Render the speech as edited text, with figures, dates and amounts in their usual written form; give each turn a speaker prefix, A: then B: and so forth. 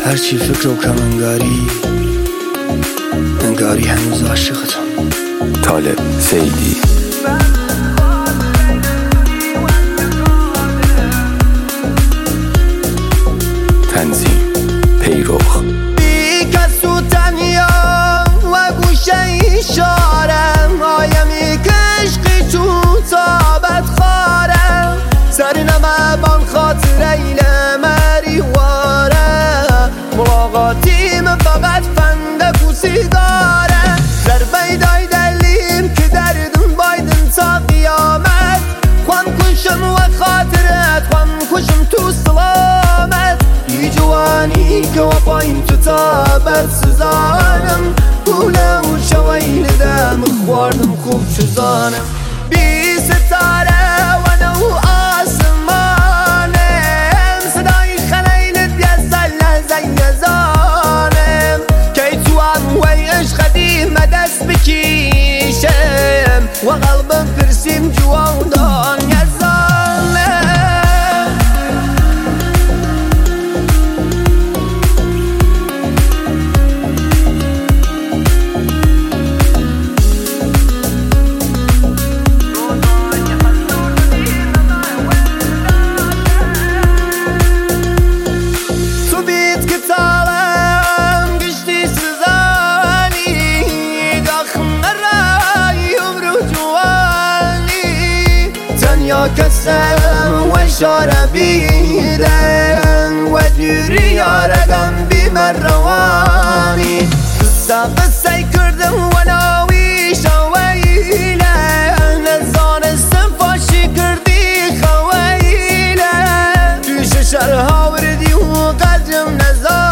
A: هرچی فکر و کم انگاری هنوز عاشقتم.
B: طالب سیدی. تنظیم پیروخ.
C: بی کس و تنیا و گوشه ایشارم آیمی کشقی چون تابت خارم سر نمه بان خاطر ایله مریواره ملاقاتیم فقط فندک و سیگاره ضربه دای دلیم که دردم بایدن تا قیامت خوام کشم و خاطرت خوام کشم تو سلامت بی جوانی که و پایین تو تابت سزانم گوله و شویل دم خواردم خوب چزانم بی ستاره و نو آسمانم صدای خلیلت بیزل زنگزانم که تو هم وی عشق قدیم دست بکیشم و قلبم پرسیم جوان یزانم کسم و اشاره بیدن و دوری یارگم بیمر روانی قصه کردم و ناوی شویله نزانستم فاشی کردی خویله پیش شرها وردی و قدرم نزان